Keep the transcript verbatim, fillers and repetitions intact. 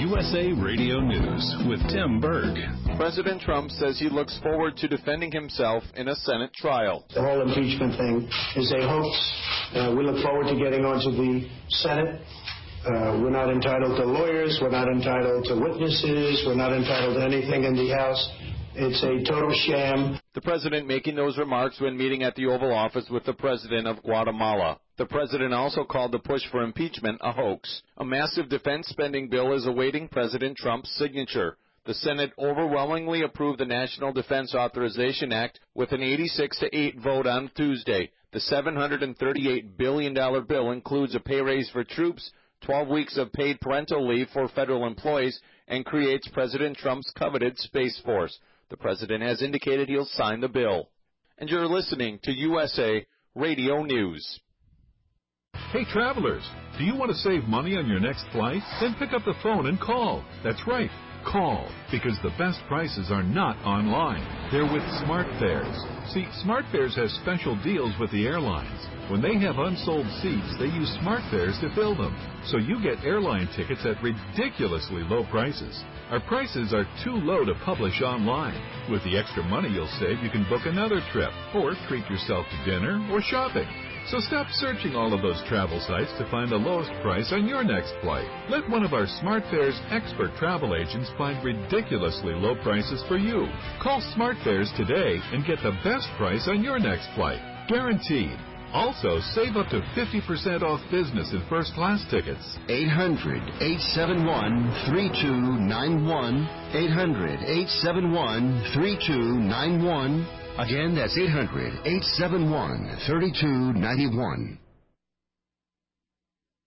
U S A Radio News with Tim Berg. President Trump says he looks forward to defending himself in a Senate trial. The whole impeachment thing is a hoax. Uh, we look forward to getting onto the Senate. Uh, we're not entitled to lawyers. We're not entitled to witnesses. We're not entitled to anything in the House. It's a total sham. The president making those remarks when meeting at the Oval Office with the president of Guatemala. The president also called the push for impeachment a hoax. A massive defense spending bill is awaiting President Trump's signature. The Senate overwhelmingly approved the National Defense Authorization Act with an eighty-six to eight vote on Tuesday. The seven hundred thirty-eight billion dollars bill includes a pay raise for troops, twelve weeks of paid parental leave for federal employees, and creates President Trump's coveted Space Force. The president has indicated he'll sign the bill. And you're listening to U S A Radio News. Hey, travelers, do you want to save money on your next flight? Then pick up the phone and call. That's right, call, because the best prices are not online. They're with SmartFares. See, SmartFares has special deals with the airlines. When they have unsold seats, they use SmartFares to fill them. So you get airline tickets at ridiculously low prices. Our prices are too low to publish online. With the extra money you'll save, you can book another trip, or treat yourself to dinner or shopping. So stop searching all of those travel sites to find the lowest price on your next flight. Let one of our SmartFares expert travel agents find ridiculously low prices for you. Call SmartFares today and get the best price on your next flight. Guaranteed. Also, save up to fifty percent off business and first class tickets. eight hundred, eight seven one, three two nine one. eight hundred, eight seven one, three two nine one. Again, that's eight hundred, eight seven one, three two nine one.